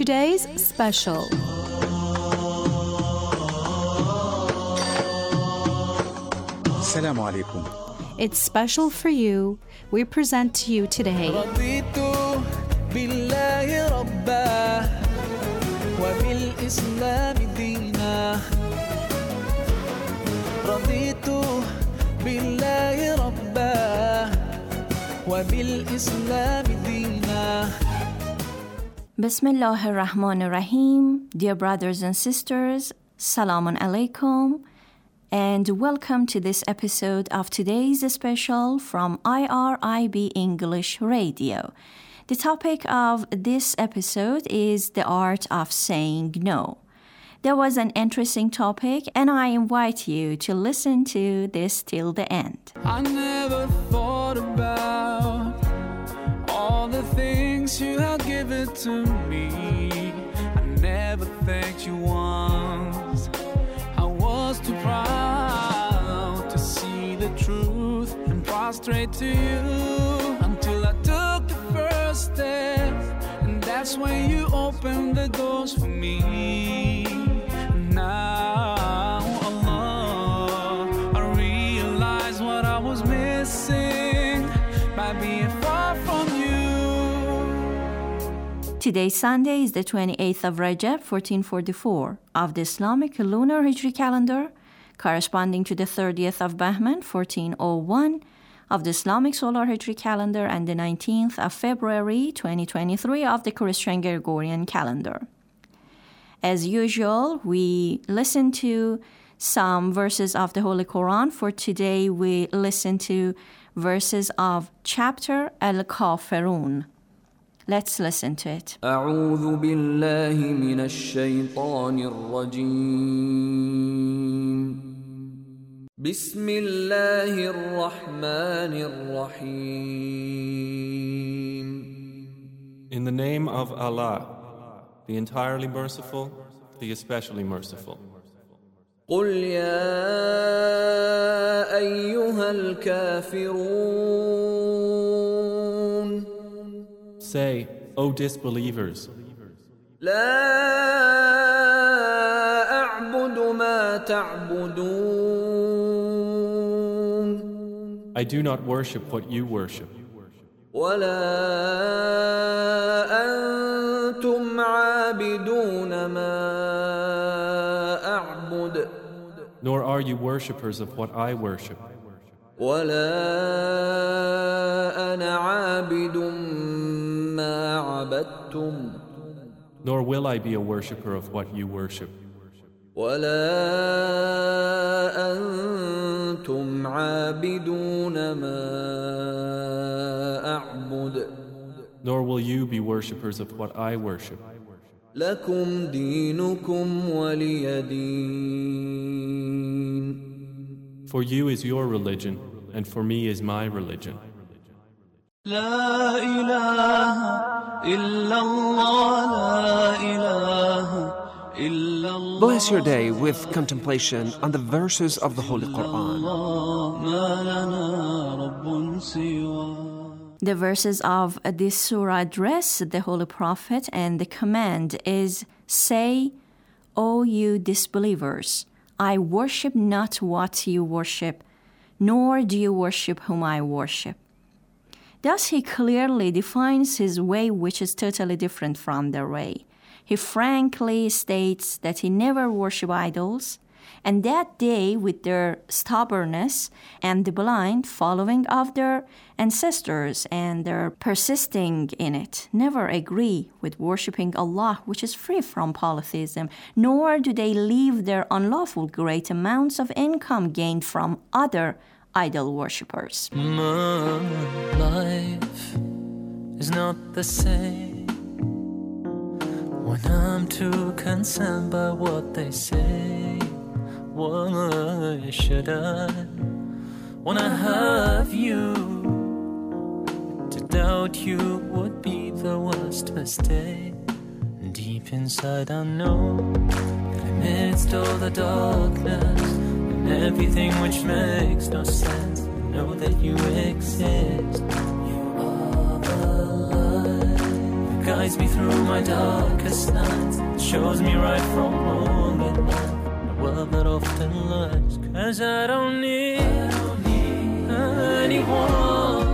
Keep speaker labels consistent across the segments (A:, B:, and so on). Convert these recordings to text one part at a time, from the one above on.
A: today's special.
B: Assalamu alaikum.
A: It's special for you. We present to you today
C: رضيت بالله ربا وبالإسلام دينا رضيت بالله ربا وبالإسلام دينا.
D: Bismillah ar-Rahman ar-Rahim. Dear brothers and sisters, Salamun alaikum, and welcome to this episode of today's special from IRIB English Radio. The topic of this episode is the art of saying no. That was an interesting topic, and I invite you to listen to this till the end.
C: I never thought about all the things you have given to me. I never thanked you once. I was too proud to see the truth and prostrate to you until I took the first step, and that's when you opened the doors for me. Now, Allah, I realize what I was missing by being far from you.
D: Today, Sunday, is the 28th of Rajab, 1444 of the Islamic lunar Hijri calendar, corresponding to the 30th of Bahman, 1401 of the Islamic solar Hijri calendar, and the 19th of February, 2023 of the Christian Gregorian calendar. As usual, we listen to some verses of the Holy Quran. For today, we listen to verses of chapter Al-Kafirun. Let's listen to it.
E: أعوذ بالله من الشيطان الرجيم بسم الله الرحمن الرحيم.
F: In the name of Allah, the entirely merciful, the especially merciful.
E: قل يا أيها الكافرون.
F: Say, O disbelievers,
E: لا أعبد ما تعبدون.
F: I do not worship what you worship,
E: ولا أنتم عابدون ما أعبد.
F: nor are you worshippers of what I worship,
E: ولا أنا عابد ما عبدتم.
F: nor will I be a worshipper of what you worship,
E: ولا أنتم عابدون ما أعبد.
F: nor will you be worshippers of what I worship.
E: لكم دينكم ولي دين.
F: For you is your religion, and for me is my religion.
C: لا إله إلا الله لا إله إلا الله.
G: Bless your day with contemplation on the verses of the Holy Quran.
C: ما لنا رب سواه.
D: The verses of this surah address the Holy Prophet, and the command is, Say, O you disbelievers, I worship not what you worship, nor do you worship whom I worship. Thus he clearly defines his way, which is totally different from their way. He frankly states that he never worshiped idols, and that they, with their stubbornness and the blind following of their ancestors and their persisting in it, never agree with worshiping Allah, which is free from polytheism, nor do they leave their unlawful great amounts of income gained from other idol worshippers.
C: My life is not the same when I'm too concerned by what they say. Why should I, when I have you, to doubt you would be the worst mistake. Deep inside I know that amidst all the darkness and everything which makes no sense, I know that you exist. You are the light, the guides me through my darkest nights, shows me right from wrong at night. A world that often lies, 'cause I don't need anyone,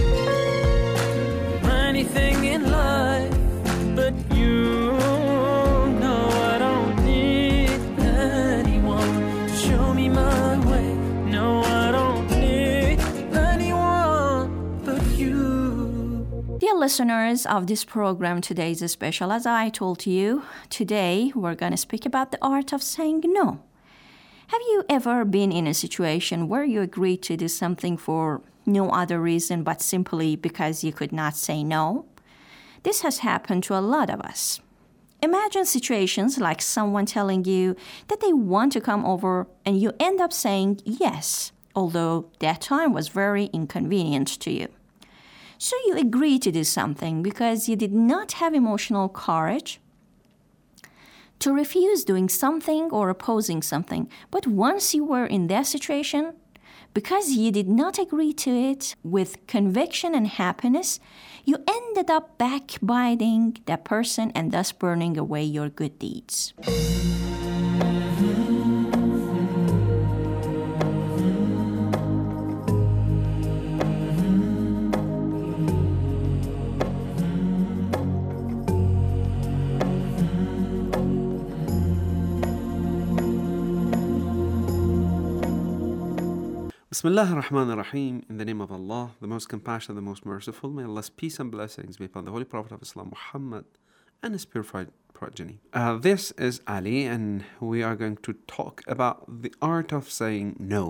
C: anything in life but you. No, I don't need anyone to show me my way. No, I don't need anyone but you.
D: Dear listeners of this program, today is special. As I told you, today we're going to speak about the art of saying no. Have you ever been in a situation where you agreed to do something for no other reason but simply because you could not say no? This has happened to a lot of us. Imagine situations like someone telling you that they want to come over and you end up saying yes, although that time was very inconvenient to you. So you agreed to do something because you did not have emotional courage to refuse doing something or opposing something. But once you were in that situation, because you did not agree to it with conviction and happiness, you ended up backbiting that person and thus burning away your good deeds.
H: Bismillah ar-Rahman ar-Rahim. In the name of Allah, the most compassionate, the most merciful. May Allah's peace and blessings be upon the Holy Prophet of Islam, Muhammad, and his purified progeny. This is Ali, and we are going to talk about the art of saying no.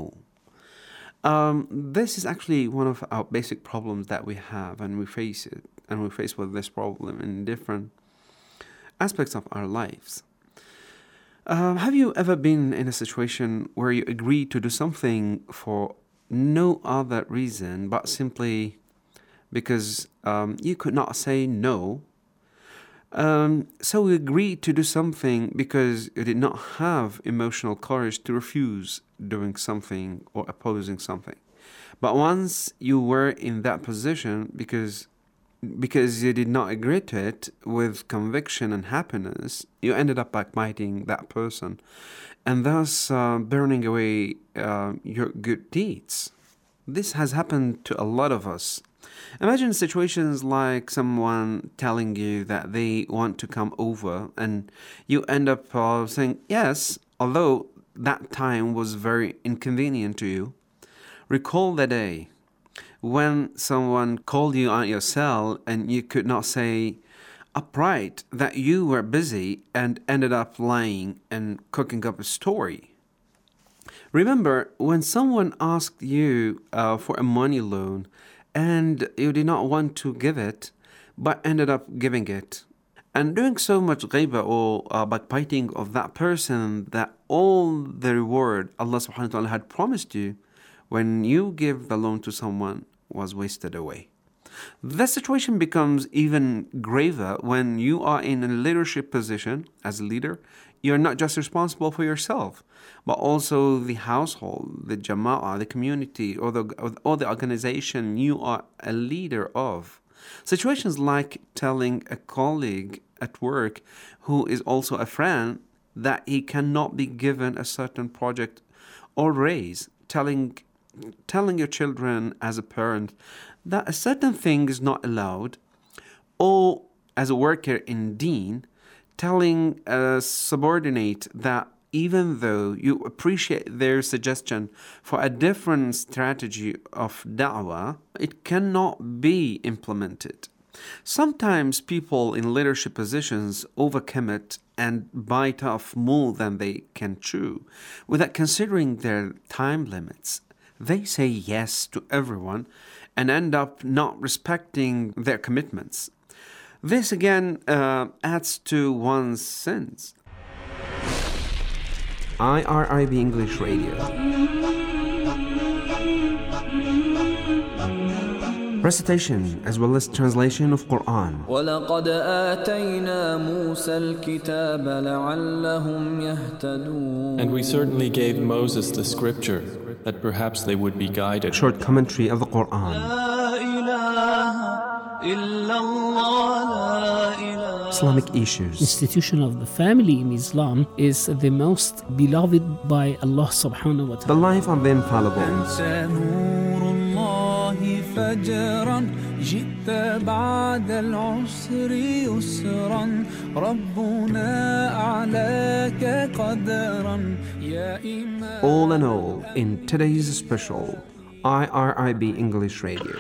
H: This is actually one of our basic problems that we have, and we face it, and we face with this problem in different aspects of our lives. Have you ever been in a situation where you agreed to do something for no other reason but simply because you could not say no? So you agreed to do something because you did not have emotional courage to refuse doing something or opposing something. But once you were in that position because you did not agree to it with conviction and happiness, you ended up backbiting that person and thus burning away your good deeds. This has happened to a lot of us. Imagine situations like someone telling you that they want to come over and you end up saying yes, although that time was very inconvenient to you. Recall the day when someone called you on your cell and you could not say upright that you were busy and ended up lying and cooking up a story. Remember when someone asked you for a money loan and you did not want to give it but ended up giving it. And doing so much ghibah or backbiting of that person that all the reward Allah subhanahu wa ta'ala had promised you when you give the loan to someone was wasted away. The situation becomes even graver when you are in a leadership position. As a leader, you're not just responsible for yourself, but also the household, the jama'ah, the community, or the organization you are a leader of. Situations like telling a colleague at work who is also a friend that he cannot be given a certain project or raise, telling your children as a parent that a certain thing is not allowed, or as a worker in deen, telling a subordinate that even though you appreciate their suggestion for a different strategy of da'wah, it cannot be implemented. Sometimes people in leadership positions overcommit and bite off more than they can chew without considering their time limits. They say yes to everyone and end up not respecting their commitments. This again adds to one's sins. IRIB English Radio. Recitation as well as translation of Quran.
E: وَلَقَدْ آتَيْنَا مُوسَى الْكِتَابَ لَعَلَّهُمْ يَهْتَدُونَ.
F: And we certainly gave Moses the scripture that perhaps they would be guided.
H: Short commentary of the Quran.
C: لا إله إلا الله لا
G: Islamic issues.
I: Institution of the family in Islam is the most beloved by Allah subhanahu wa
G: The
I: ta'ala.
G: life of the infallible.
E: فجرا جئت بعد العسر يسرا ربنا أعلاك قدرا يا إمام.
G: All in all, in today's special IRIB English Radio.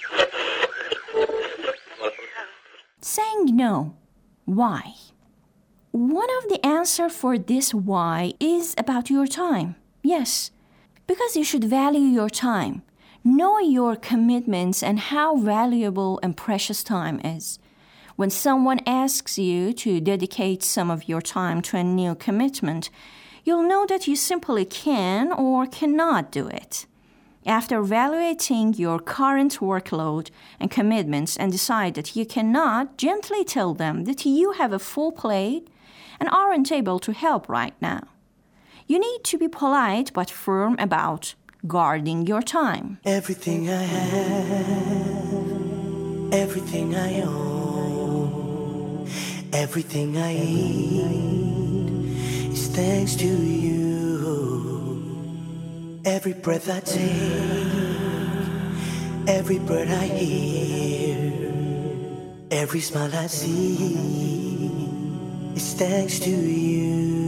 D: Saying no. Why? One of the answer for this why is about your time. Yes, because you should value your time. Know your commitments and how valuable and precious time is. When someone asks you to dedicate some of your time to a new commitment, you'll know that you simply can or cannot do it. After evaluating your current workload and commitments and decide that you cannot, gently tell them that you have a full plate and aren't able to help right now. You need to be polite but firm about guarding your time.
J: Everything I have, everything I own, everything I eat is thanks to you. Every breath I take, every bird I hear, every smile I see is thanks to you.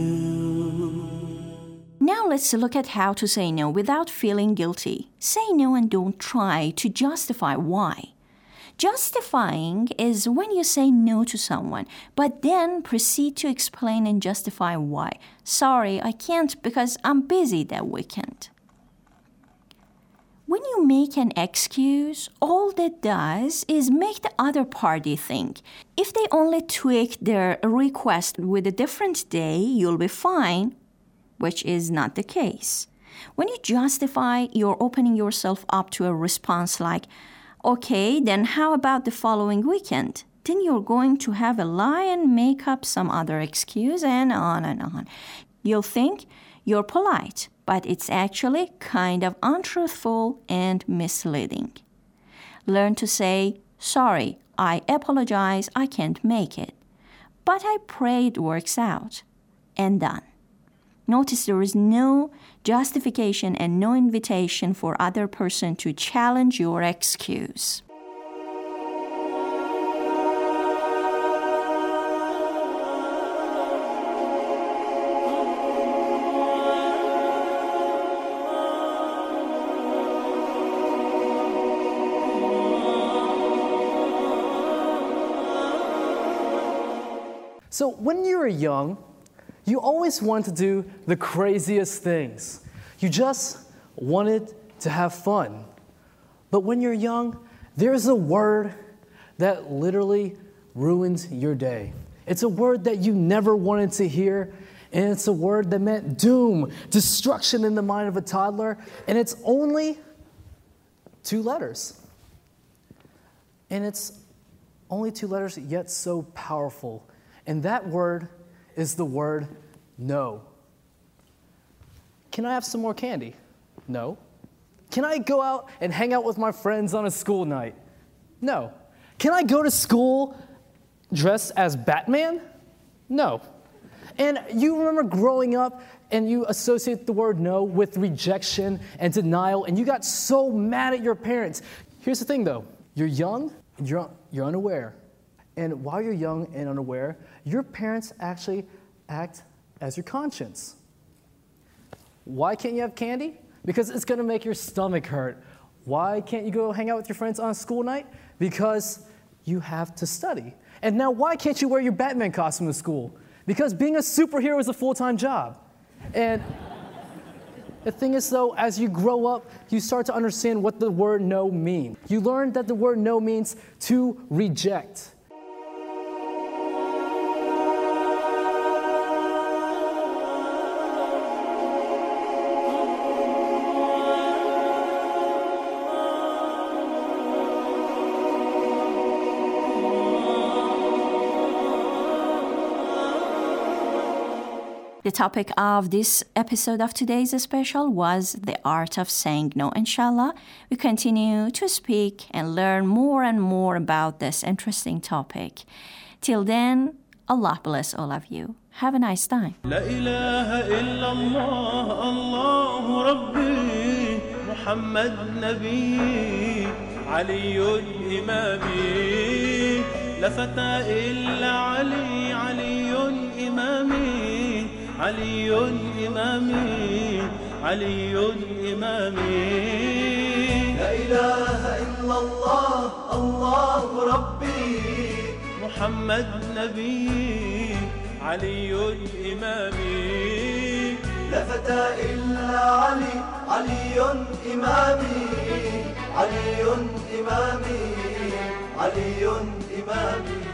D: Now let's look at how to say no without feeling guilty. Say no and don't try to justify why. Justifying is when you say no to someone, but then proceed to explain and justify why. Sorry, I can't because I'm busy that weekend. When you make an excuse, all that does is make the other party think. If they only tweak their request with a different day, you'll be fine, which is not the case. When you justify, you're opening yourself up to a response like, okay, then how about the following weekend? Then you're going to have a lie and make up some other excuse and on and on. You'll think you're polite, but it's actually kind of untruthful and misleading. Learn to say, sorry, I apologize, I can't make it. But I pray it works out. And done. Notice there is no justification and no invitation for other person to challenge your excuse.
K: So when you were young, you always wanted to do the craziest things. You just wanted to have fun. But when you're young, there's a word that literally ruins your day. It's a word that you never wanted to hear, and it's a word that meant doom, destruction in the mind of a toddler, and it's only 2 letters. And it's only 2 letters, yet so powerful. And that word is the word no. Can I have some more candy? No. Can I go out and hang out with my friends on a school night? No. Can I go to school dressed as Batman? No. And you remember growing up and you associate the word no with rejection and denial, and you got so mad at your parents. Here's the thing though, you're young and you're unaware. And while you're young and unaware, your parents actually act as your conscience. Why can't you have candy? Because it's going to make your stomach hurt. Why can't you go hang out with your friends on a school night? Because you have to study. And now why can't you wear your Batman costume to school? Because being a superhero is a full-time job. And the thing is though, as you grow up, you start to understand what the word no means. You learn that the word no means to reject.
D: The topic of this episode of today's special was the art of saying no. Inshallah, we continue to speak and learn more and more about this interesting topic. Till then, Allah bless all of you. Have a nice time.
L: لا إله إلا الله الله ربي محمد نبي علي إمامي لا فتى إلا علي علي إمامي علي إمامي علي إمامي
J: لا إله إلا الله الله ربي
L: محمد نبي علي إمامي
J: لا فتى إلا علي علي إمامي علي إمامي علي إمامي